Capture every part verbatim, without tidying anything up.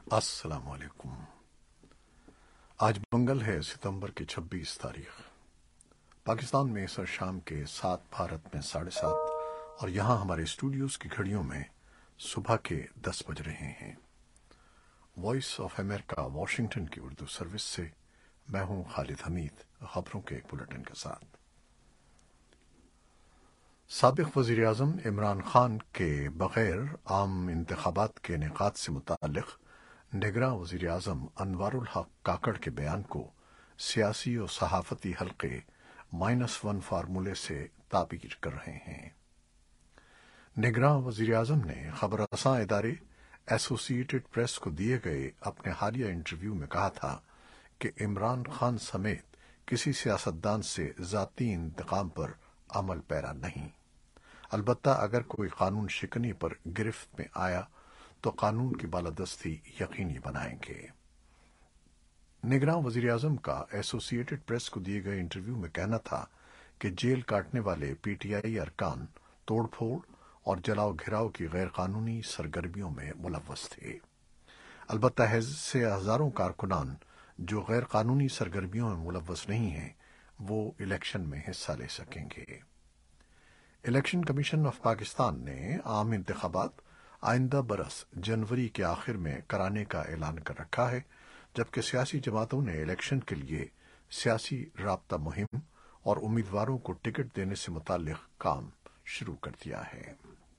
السلام علیکم۔ آج منگل ہے، ستمبر کی چھبیس تاریخ۔ پاکستان میں سر شام کے سات، بھارت میں ساڑھے سات، اور یہاں ہمارے اسٹوڈیوز کی گھڑیوں میں صبح کے دس بج رہے ہیں۔ وائس آف امریکہ واشنگٹن کی اردو سروس سے میں ہوں خالد حمید، خبروں کے ایک بلٹن کے ساتھ۔ سابق وزیر اعظم عمران خان کے بغیر عام انتخابات کے انعقاد سے متعلق نگراں وزیر اعظم انوار الحق کاکڑ کے بیان کو سیاسی و صحافتی حلقے مائنس ون فارمولے سے تعبیر کر رہے ہیں۔ نگراں وزیر اعظم نے خبر رساں ادارے ایسوسی ایٹڈ پریس کو دیے گئے اپنے حالیہ انٹرویو میں کہا تھا کہ عمران خان سمیت کسی سیاستدان سے ذاتی انتقام پر عمل پیرا نہیں، البتہ اگر کوئی قانون شکنی پر گرفت میں آیا تو قانون کی بالادستی یقینی بنائیں گے۔ نگراں وزیر اعظم کا ایسوسی ایٹڈ پریس کو دیے گئے انٹرویو میں کہنا تھا کہ جیل کاٹنے والے پی ٹی آئی ارکان توڑ پھوڑ اور جلاؤ گھراؤ کی غیر قانونی سرگرمیوں میں ملوث تھے، البتہ ایسے ہزاروں کارکنان جو غیر قانونی سرگرمیوں میں ملوث نہیں ہیں وہ الیکشن میں حصہ لے سکیں گے۔ الیکشن کمیشن آف پاکستان نے عام انتخابات آئندہ برس جنوری کے آخر میں کرانے کا اعلان کر رکھا ہے، جبکہ سیاسی جماعتوں نے الیکشن کے لیے سیاسی رابطہ مہم اور امیدواروں کو ٹکٹ دینے سے متعلق کام شروع کر دیا ہے۔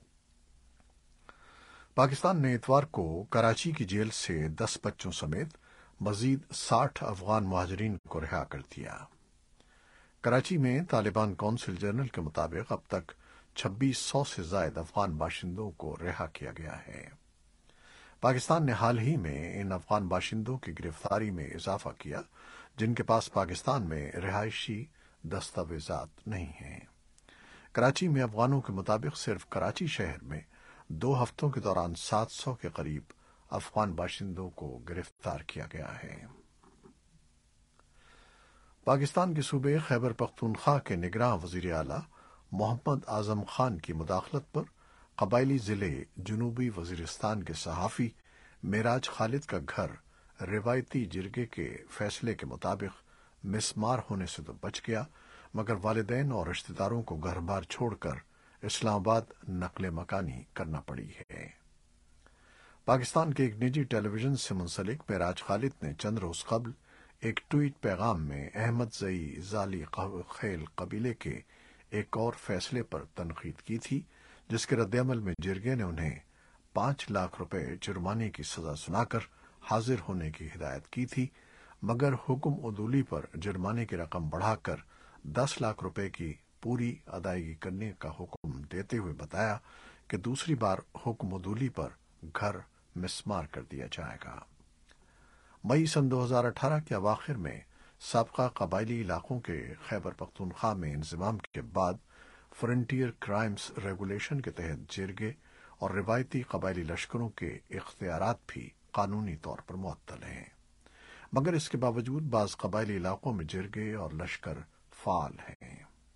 پاکستان نے اتوار کو کراچی کی جیل سے دس بچوں سمیت مزید ساٹھ افغان مہاجرین کو رہا کر دیا۔ کراچی میں طالبان کونسل جنرل کے مطابق اب تک چھبیس سو سے زائد افغان باشندوں کو رہا کیا گیا ہے۔ پاکستان نے حال ہی میں ان افغان باشندوں کی گرفتاری میں اضافہ کیا جن کے پاس پاکستان میں رہائشی دستاویزات نہیں ہیں۔ کراچی میں افغانوں کے مطابق صرف کراچی شہر میں دو ہفتوں کے دوران سات سو کے قریب افغان باشندوں کو گرفتار کیا گیا ہے۔ پاکستان کے صوبے خیبر پختونخوا کے نگراں وزیر اعلیٰ محمد اعظم خان کی مداخلت پر قبائلی ضلع جنوبی وزیرستان کے صحافی معراج خالد کا گھر روایتی جرگے کے فیصلے کے مطابق مسمار ہونے سے تو بچ گیا، مگر والدین اور رشتہ داروں کو گھر بار چھوڑ کر اسلام آباد نقل مکانی کرنا پڑی ہے۔ پاکستان کے ایک نجی ٹیلی ویژن سے منسلک معراج خالد نے چند روز قبل ایک ٹویٹ پیغام میں احمد زئی زالی خیل قبیلے کے ایک اور فیصلے پر تنقید کی تھی، جس کے رد عمل میں جرگے نے انہیں پانچ لاکھ روپے جرمانے کی سزا سنا کر حاضر ہونے کی ہدایت کی تھی، مگر حکم عدولی پر جرمانے کی رقم بڑھا کر دس لاکھ روپے کی پوری ادائیگی کرنے کا حکم دیتے ہوئے بتایا کہ دوسری بار حکم عدولی پر گھر مسمار کر دیا جائے گا۔ مئی سن دو ہزار اٹھارہ کے اواخر میں سابقہ قبائلی علاقوں کے خیبر پختونخوا میں انضمام کے بعد فرنٹیئر کرائمز ریگولیشن کے تحت جرگے اور روایتی قبائلی لشکروں کے اختیارات بھی قانونی طور پر معطل ہیں، مگر اس کے باوجود بعض قبائلی علاقوں میں جرگے اور لشکر فعال ہیں۔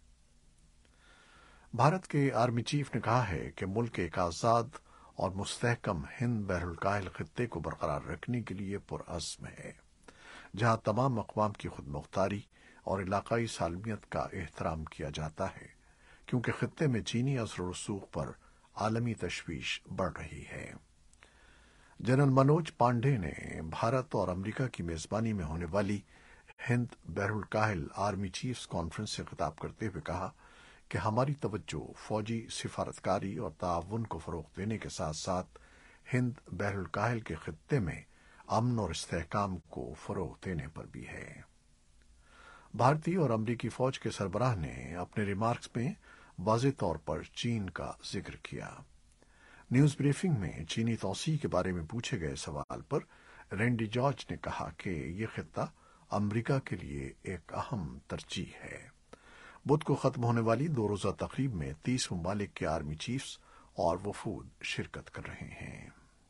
بھارت کے آرمی چیف نے کہا ہے کہ ملک ایک آزاد اور مستحکم ہند بحر الکاہل خطے کو برقرار رکھنے کے لیے پرعزم ہے، جہاں تمام اقوام کی خود مختاری اور علاقائی سالمیت کا احترام کیا جاتا ہے، کیونکہ خطے میں چینی اثر و رسوخ پر عالمی تشویش بڑھ رہی ہے۔ جنرل منوج پانڈے نے بھارت اور امریکہ کی میزبانی میں ہونے والی ہند بحر الکاہل آرمی چیفز کانفرنس سے خطاب کرتے ہوئے کہا کہ ہماری توجہ فوجی سفارتکاری اور تعاون کو فروغ دینے کے ساتھ ساتھ ہند بحر الکاہل کے خطے میں امن اور استحکام کو فروغ دینے پر بھی ہے۔ بھارتی اور امریکی فوج کے سربراہ نے اپنے ریمارکس میں واضح طور پر چین کا ذکر کیا۔ نیوز بریفنگ میں چینی توسیع کے بارے میں پوچھے گئے سوال پر رینڈی جارج نے کہا کہ یہ خطہ امریکہ کے لیے ایک اہم ترجیح ہے۔ بدھ کو ختم ہونے والی دو روزہ تقریب میں تیس ممالک کے آرمی چیفز اور وفود شرکت کر رہے ہیں۔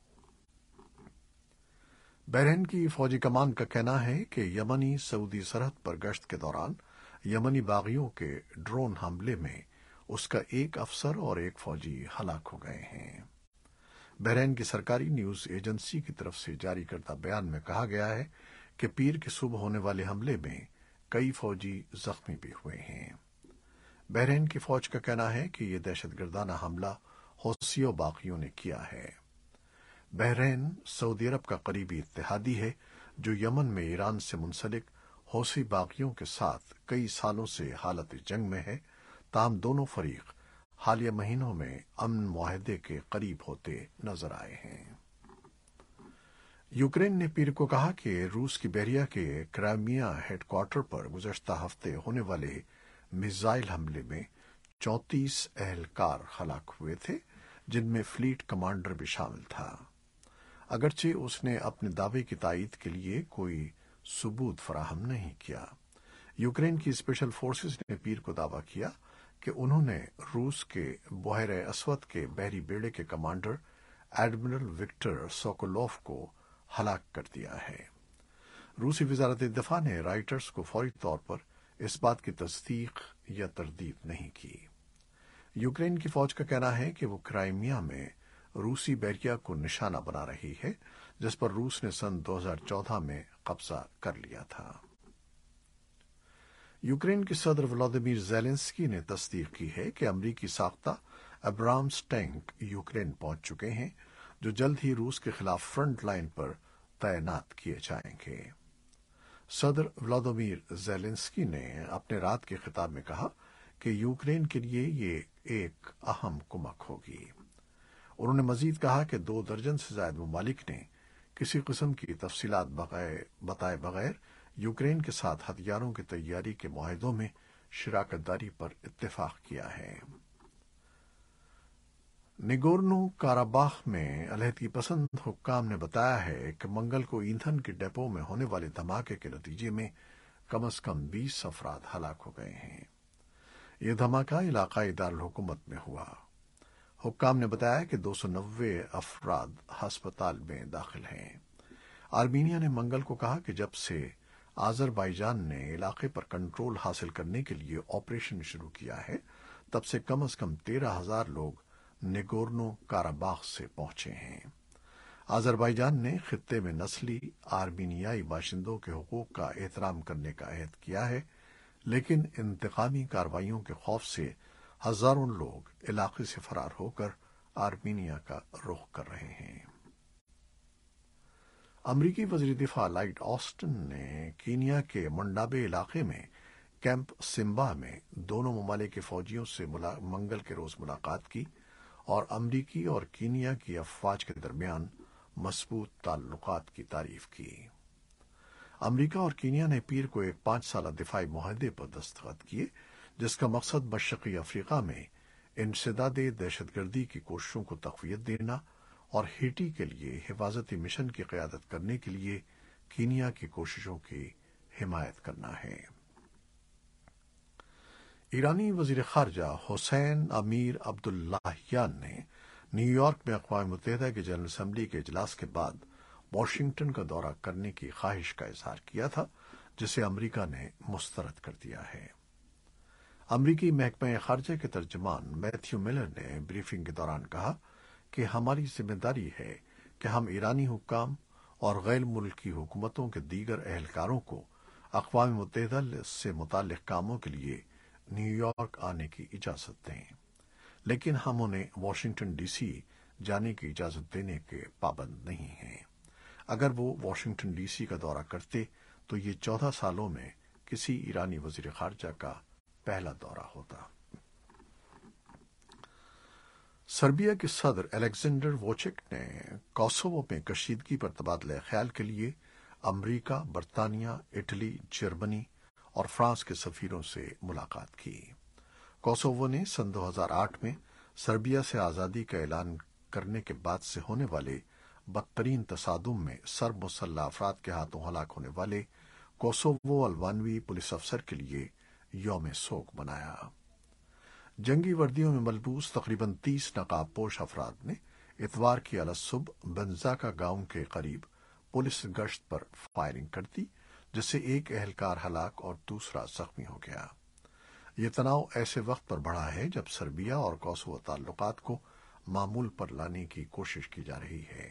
بحرین کی فوجی کمان کا کہنا ہے کہ یمنی سعودی سرحد پر گشت کے دوران یمنی باغیوں کے ڈرون حملے میں اس کا ایک افسر اور ایک فوجی ہلاک ہو گئے ہیں۔ بحرین کی سرکاری نیوز ایجنسی کی طرف سے جاری کردہ بیان میں کہا گیا ہے کہ پیر کی صبح ہونے والے حملے میں کئی فوجی زخمی بھی ہوئے ہیں۔ بحرین کی فوج کا کہنا ہے کہ یہ دہشت گردانہ حملہ حوثی و باغیوں نے کیا ہے۔ بحرین سعودی عرب کا قریبی اتحادی ہے جو یمن میں ایران سے منسلک حوثی باغیوں کے ساتھ کئی سالوں سے حالت جنگ میں ہے، تاہم دونوں فریق حالیہ مہینوں میں امن معاہدے کے قریب ہوتے نظر آئے ہیں۔ یوکرین نے پیر کو کہا کہ روس کی بحریہ کے کرائمیا ہیڈ کوارٹر پر گزشتہ ہفتے ہونے والے میزائل حملے میں چونتیس اہلکار ہلاک ہوئے تھے، جن میں فلیٹ کمانڈر بھی شامل تھا۔ اگرچہ اس نے اپنے دعوے کی تائید کے لیے کوئی ثبوت فراہم نہیں کیا۔ یوکرین کی اسپیشل فورسز نے پیر کو دعویٰ کیا کہ انہوں نے روس کے بحیرہ اسود کے بحری بیڑے کے کمانڈر ایڈمرل وکٹر سوکولوف کو ہلاک کر دیا ہے۔ روسی وزارت دفاع نے رائٹرز کو فوری طور پر اس بات کی تصدیق یا تردید نہیں کی۔ یوکرین کی فوج کا کہنا ہے کہ وہ کرائمیا میں روسی بحریہ کو نشانہ بنا رہی ہے، جس پر روس نے سن دو ہزار چودہ میں قبضہ کر لیا تھا۔ یوکرین کے صدر ولادیمیر زیلنسکی نے تصدیق کی ہے کہ امریکی ساختہ ابرامس ٹینک یوکرین پہنچ چکے ہیں، جو جلد ہی روس کے خلاف فرنٹ لائن پر تعینات کیے جائیں گے۔ صدر ولادیمیر زیلنسکی نے اپنے رات کے خطاب میں کہا کہ یوکرین کے لیے یہ ایک اہم کمک ہوگی۔ انہوں نے مزید کہا کہ دو درجن سے زائد ممالک نے کسی قسم کی تفصیلات بغیر بتائے بغیر یوکرین کے ساتھ ہتھیاروں کی تیاری کے معاہدوں میں شراکت داری پر اتفاق کیا ہے۔ نگورنو کاراباخ میں علیحدگی پسند حکام نے بتایا ہے کہ منگل کو ایندھن کے ڈپو میں ہونے والے دھماکے کے نتیجے میں کم از کم بیس افراد ہلاک ہو گئے ہیں۔ یہ دھماکہ علاقائی دارالحکومت میں ہوا۔ حکام نے بتایا کہ دو سو نوے افراد ہسپتال میں داخل ہیں۔ آرمینیا نے منگل کو کہا کہ جب سے آذربائیجان نے علاقے پر کنٹرول حاصل کرنے کے لیے آپریشن شروع کیا ہے، تب سے کم از کم تیرہ ہزار لوگ نگورنو کاراباخ سے پہنچے ہیں۔ آذربائیجان نے خطے میں نسلی آرمینیائی باشندوں کے حقوق کا احترام کرنے کا عہد کیا ہے، لیکن انتقامی کارروائیوں کے خوف سے ہزاروں لوگ علاقے سے فرار ہو کر آرمینیا کا رخ کر رہے ہیں۔ امریکی وزیر دفاع لائٹ آسٹن نے کینیا کے منڈابے علاقے میں کیمپ سمبا میں دونوں ممالک کے فوجیوں سے منگل کے روز ملاقات کی اور امریکی اور کینیا کی افواج کے درمیان مضبوط تعلقات کی تعریف کی۔ امریکہ اور کینیا نے پیر کو ایک پانچ سالہ دفاعی معاہدے پر دستخط کیے، جس کا مقصد مشرقی افریقہ میں انسداد دہشت گردی کی کوششوں کو تقویت دینا اور ہیٹی کے لیے حفاظتی مشن کی قیادت کرنے کے لیے کینیا کی کوششوں کی حمایت کرنا ہے۔ ایرانی وزیر خارجہ حسین امیر عبداللہیان نے نیو یارک میں اقوام متحدہ کی جنرل اسمبلی کے اجلاس کے بعد واشنگٹن کا دورہ کرنے کی خواہش کا اظہار کیا تھا، جسے امریکہ نے مسترد کر دیا ہے۔ امریکی محکمہ خارجہ کے ترجمان میتھیو ملر نے بریفنگ کے دوران کہا کہ ہماری ذمہ داری ہے کہ ہم ایرانی حکام اور غیر ملکی حکومتوں کے دیگر اہلکاروں کو اقوام متحدہ سے متعلق کاموں کے لیے نیو یارک آنے کی اجازت دیں، لیکن ہم انہیں واشنگٹن ڈی سی جانے کی اجازت دینے کے پابند نہیں ہیں۔ اگر وہ واشنگٹن ڈی سی کا دورہ کرتے تو یہ چودہ سالوں میں کسی ایرانی وزیر خارجہ کا پہلا دورہ ہوتا۔ سربیا کے صدر الیگزینڈر ووچک نے کوسوو میں کشیدگی پر تبادلہ خیال کے لیے امریکہ، برطانیہ، اٹلی، جرمنی اور فرانس کے سفیروں سے ملاقات کی۔ کوسوو نے سن دو ہزار آٹھ میں سربیا سے آزادی کا اعلان کرنے کے بعد سے ہونے والے بدترین تصادم میں سرب مسلح افراد کے ہاتھوں ہلاک ہونے والے کوسوو البانوی پولیس افسر کے لیے یوم سوگ منایا۔ جنگی وردیوں میں ملبوس تقریباً تیس نقاب پوش افراد نے اتوار کی الصبح بنزاکا گاؤں کے قریب پولیس گشت پر فائرنگ کر دی، جس سے ایک اہلکار ہلاک اور دوسرا زخمی ہو گیا۔ یہ تناؤ ایسے وقت پر بڑھا ہے جب سربیا اور کوسوو تعلقات کو معمول پر لانے کی کوشش کی جا رہی ہے۔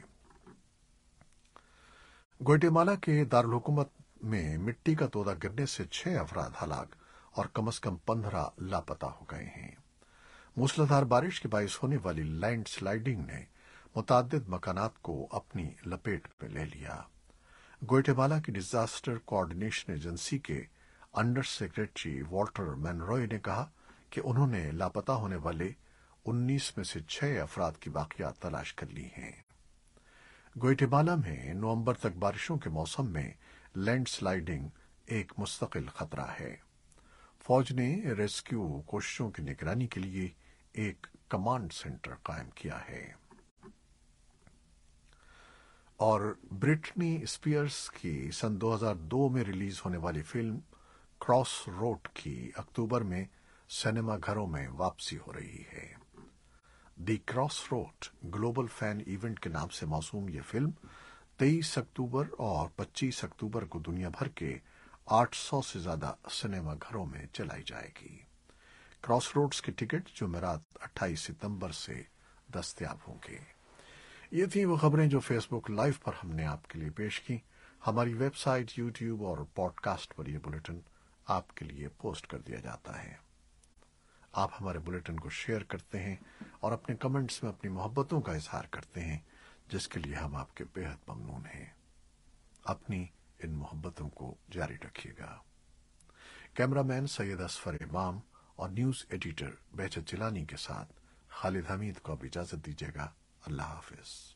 گوئٹیمالا کے دارالحکومت میں مٹی کا تودہ گرنے سے چھ افراد ہلاک اور کم از کم پندرہ لاپتہ ہو گئے ہیں۔ موسلادھار بارش کے باعث ہونے والی لینڈ سلائیڈنگ نے متعدد مکانات کو اپنی لپیٹ میں لے لیا۔ گوئٹیمالا کی ڈیزاسٹر کوآرڈینیشن ایجنسی کے انڈر سیکرٹری والٹر مینروئے نے کہا کہ انہوں نے لاپتہ ہونے والے انیس میں سے چھ افراد کی باقیات تلاش کر لی ہیں۔ گوئٹیمالا میں نومبر تک بارشوں کے موسم میں لینڈ سلائیڈنگ ایک مستقل خطرہ ہے۔ فوج نے ریسکیو کوششوں کی نگرانی کے لیے ایک کمانڈ سینٹر قائم کیا ہے۔ اور برٹنی اسپیئرز کی سن دو ہزار دو میں ریلیز ہونے والی فلم کراس روڈ کی اکتوبر میں سینما گھروں میں واپسی ہو رہی ہے۔ The cross road global fan event کے نام سے موسوم یہ فلم تیئیس اکتوبر اور پچیس اکتوبر کو دنیا بھر کے آٹھ سو سے زیادہ سنیما گھروں میں چلائی جائے گی۔ کراس روڈز کے ٹکٹ جمعرات اٹھائیس ستمبر سے دستیاب ہوں گے۔ یہ تھیں وہ خبریں جو فیس بک لائیو پر ہم نے آپ کے لیے پیش کی۔ ہماری ویب سائٹ، یوٹیوب اور پوڈ کاسٹ پر یہ بلیٹن آپ کے لیے پوسٹ کر دیا جاتا ہے۔ آپ ہمارے بلیٹن کو شیئر کرتے ہیں اور اپنے کمنٹس میں اپنی محبتوں کا اظہار کرتے ہیں، جس کے لیے ہم آپ کے بے حد ممنون ہیں۔ اپنی ان محبتوں کو جاری رکھیے گا۔ کیمرہ مین سید اصفر امام اور نیوز ایڈیٹر بہجت جیلانی کے ساتھ خالد حمید کو اب اجازت دیجیے گا۔ اللہ حافظ۔